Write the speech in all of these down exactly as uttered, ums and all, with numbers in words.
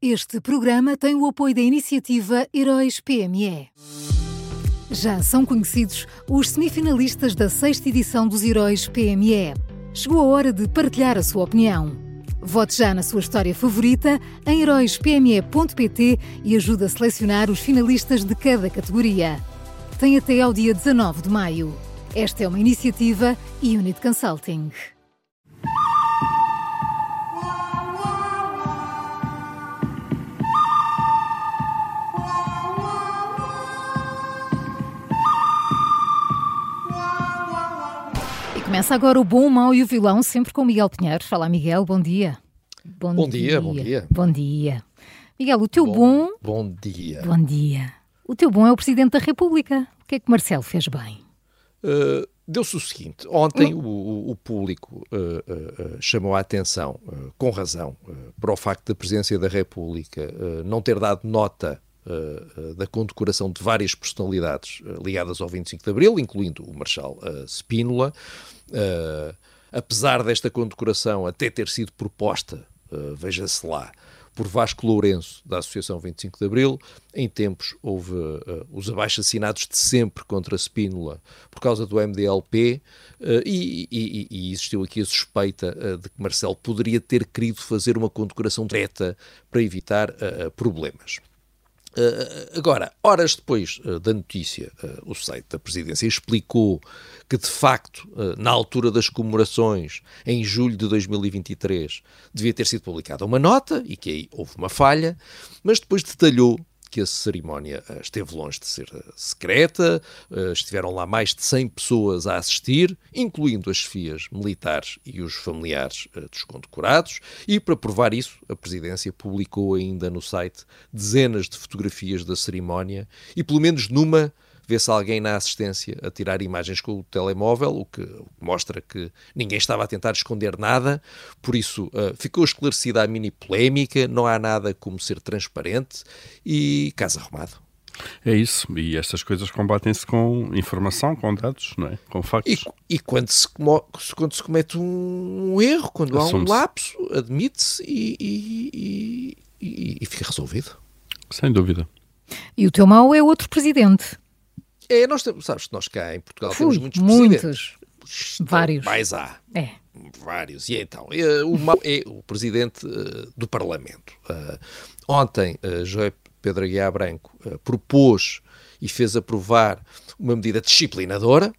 Este programa tem o apoio da iniciativa Heróis P M E. Já são conhecidos os semifinalistas da sexta edição dos Heróis P M E. Chegou a hora de partilhar a sua opinião. Vote já na sua história favorita em heróis p m e ponto p t e ajude a selecionar os finalistas de cada categoria. Tem até ao dia dezanove de maio. Esta é uma iniciativa Unit Consulting. Começa agora o Bom, o Mau e o Vilão, sempre com Miguel Pinheiro. Fala, Miguel, bom dia. Bom, bom dia, dia, bom dia. Bom dia. Miguel, o teu bom... bom... Bom dia. Bom dia. O teu bom é o Presidente da República. O que é que Marcelo fez bem? Uh, deu-se o seguinte. Ontem hum. o, o público uh, uh, uh, chamou a atenção, uh, com razão, uh, para o facto da Presidência da República uh, não ter dado nota uh, uh, da condecoração de várias personalidades uh, ligadas ao vinte e cinco de Abril, incluindo o Marechal uh, Spínola. Uh, apesar desta condecoração até ter sido proposta, uh, veja-se lá, por Vasco Lourenço, da Associação vinte e cinco de Abril, em tempos houve uh, os abaixo-assinados de sempre contra Spínola por causa do M D L P uh, e, e, e existiu aqui a suspeita uh, de que Marcelo poderia ter querido fazer uma condecoração direta para evitar uh, problemas. Uh, agora, horas depois uh, da notícia, uh, o site da Presidência explicou que, de facto, uh, na altura das comemorações, em julho de dois mil e vinte e três, devia ter sido publicada uma nota e que aí houve uma falha, mas depois detalhou que a cerimónia uh, esteve longe de ser uh, secreta, uh, estiveram lá mais de cem pessoas a assistir, incluindo as chefias militares e os familiares uh, dos condecorados, e para provar isso, a Presidência publicou ainda no site dezenas de fotografias da cerimónia e pelo menos numa vê-se alguém na assistência a tirar imagens com o telemóvel, o que, o que mostra que ninguém estava a tentar esconder nada, por isso uh, ficou esclarecida a mini-polémica, não há nada como ser transparente e caso arrumado. É isso, e estas coisas combatem-se com informação, com dados, não é? Com factos. E, e quando, se como, quando se comete um, um erro, quando há um lapso, admite-se e, e, e, e fica resolvido. Sem dúvida. E o teu mau é outro presidente. É, nós temos, sabes que nós cá em Portugal Fui, temos muitos muitos, presidentes. Vários. Mais há. É. Vários. E então, é, o mau é o presidente uh, do Parlamento. Uh, ontem, uh, José Pedro Aguiar Branco uh, propôs e fez aprovar uma medida disciplinadora.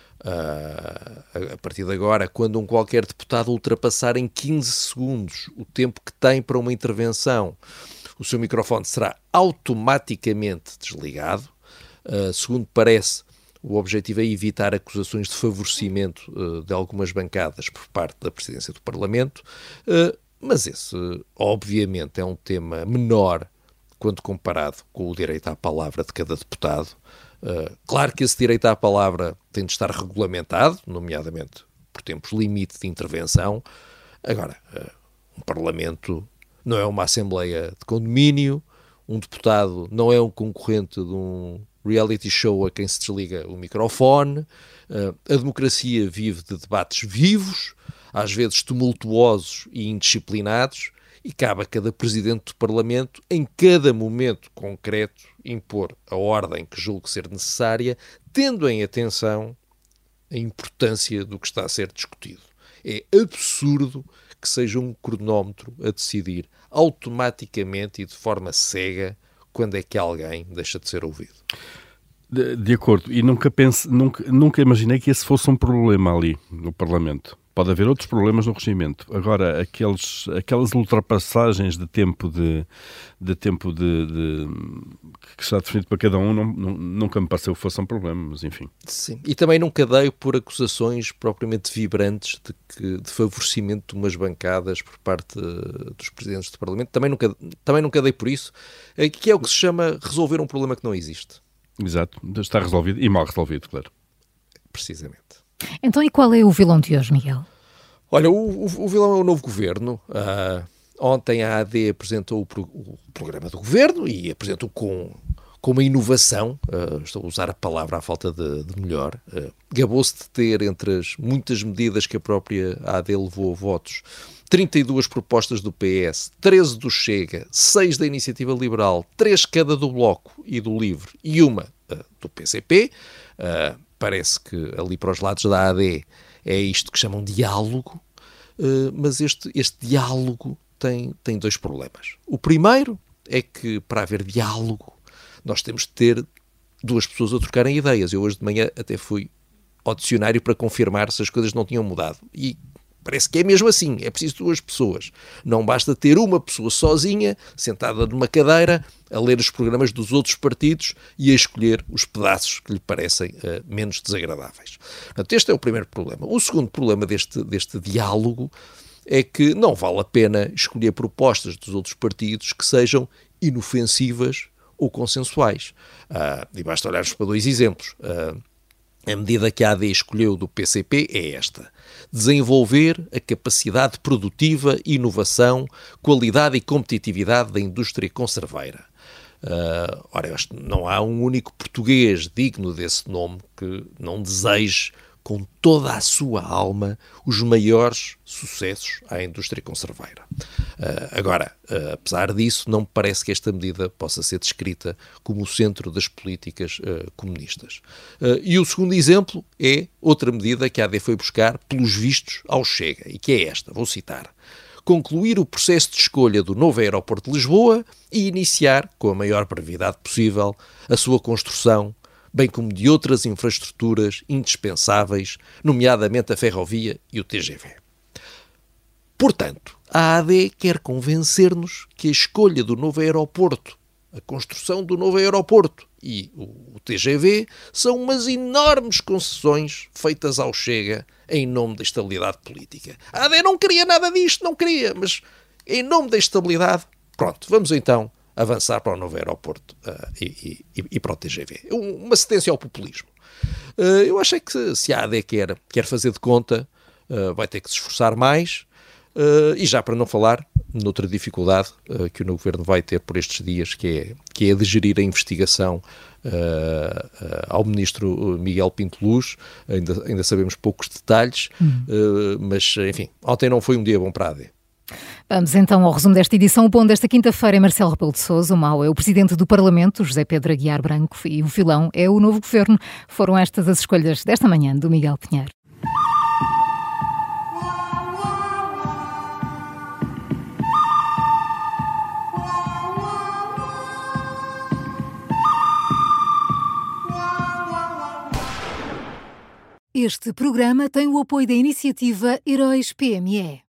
Uh, a partir de agora, quando um qualquer deputado ultrapassar em quinze segundos o tempo que tem para uma intervenção, o seu microfone será automaticamente desligado. Uh, segundo parece, o objetivo é evitar acusações de favorecimento uh, de algumas bancadas por parte da Presidência do Parlamento, uh, mas esse, obviamente, é um tema menor quando comparado com o direito à palavra de cada deputado. Uh, claro que esse direito à palavra tem de estar regulamentado, nomeadamente por tempos limite de intervenção. Agora, uh, um Parlamento não é uma Assembleia de condomínio, um deputado não é um concorrente de um reality show a quem se desliga o microfone. Uh, a democracia vive de debates vivos, às vezes tumultuosos e indisciplinados, e cabe a cada presidente do Parlamento, em cada momento concreto, impor a ordem que julgue ser necessária, tendo em atenção a importância do que está a ser discutido. É absurdo que seja um cronómetro a decidir automaticamente e de forma cega quando é que alguém deixa de ser ouvido. De, de acordo, e nunca, pense, nunca, nunca imaginei que esse fosse um problema ali no Parlamento. Pode haver outros problemas no regimento. Agora, aqueles, aquelas ultrapassagens de tempo, de, de tempo de, de, que está definido para cada um, não, não, nunca me pareceu que fosse um problema, mas enfim. Sim, e também não cadeio por acusações propriamente vibrantes de, que, de favorecimento de umas bancadas por parte dos presidentes do Parlamento. Também nunca, também não cadeio por isso, que é o que se chama resolver um problema que não existe. Exato, está resolvido e mal resolvido, claro. Precisamente. Então, e qual é o vilão de hoje, Miguel? Olha, o, o, o vilão é o novo governo. Uh, ontem a A D apresentou o, pro, o programa do governo e apresentou com, com uma inovação, uh, estou a usar a palavra à falta de, de melhor, uh, gabou-se de ter entre as muitas medidas que a própria A D levou a votos, trinta e duas propostas do P S, treze do Chega, seis da Iniciativa Liberal, três cada do Bloco e do Livre e uma uh, do P C P. Uh, parece que ali para os lados da A D é isto que chamam de diálogo, uh, mas este, este diálogo tem, tem dois problemas. O primeiro é que para haver diálogo nós temos de ter duas pessoas a trocarem ideias. Eu hoje de manhã até fui ao dicionário para confirmar se as coisas não tinham mudado. E parece que é mesmo assim, é preciso duas pessoas. Não basta ter uma pessoa sozinha, sentada numa cadeira, a ler os programas dos outros partidos e a escolher os pedaços que lhe parecem uh, menos desagradáveis. Portanto, este é o primeiro problema. O segundo problema deste, deste diálogo é que não vale a pena escolher propostas dos outros partidos que sejam inofensivas ou consensuais. Uh, e basta olharmos para dois exemplos. Uh, a medida que a A D escolheu do P C P é esta: desenvolver a capacidade produtiva, inovação, qualidade e competitividade da indústria conserveira. Uh, ora, eu acho que não há um único português digno desse nome que não deseje com toda a sua alma os maiores sucessos à indústria conserveira. Uh, agora, uh, apesar disso, não me parece que esta medida possa ser descrita como o centro das políticas uh, comunistas. Uh, e o segundo exemplo é outra medida que a A D foi buscar, pelos vistos, ao Chega, e que é esta, vou citar: concluir o processo de escolha do novo aeroporto de Lisboa e iniciar, com a maior brevidade possível, a sua construção, bem como de outras infraestruturas indispensáveis, nomeadamente a ferrovia e o T G V. Portanto, a A D quer convencer-nos que a escolha do novo aeroporto, a construção do novo aeroporto e o T G V são umas enormes concessões feitas ao Chega em nome da estabilidade política. A A D não queria nada disto, não queria, mas em nome da estabilidade, pronto, vamos então avançar para o novo aeroporto uh, e, e, e para o T G V. Uma cedência ao populismo. Uh, eu acho é que se a A D quer, quer fazer de conta, uh, vai ter que se esforçar mais, uh, e já para não falar noutra dificuldade uh, que o novo governo vai ter por estes dias, que é, que é de gerir a investigação uh, uh, ao ministro Miguel Pinto Luz. Ainda, ainda sabemos poucos detalhes, hum. uh, mas, enfim, ontem não foi um dia bom para a A D. Vamos então ao resumo desta edição. O bom desta quinta-feira é Marcelo Rebelo de Sousa, o mau é o Presidente do Parlamento, José Pedro Aguiar Branco, e o filão é o novo Governo. Foram estas as escolhas desta manhã do Miguel Pinheiro. Este programa tem o apoio da iniciativa Heróis P M E.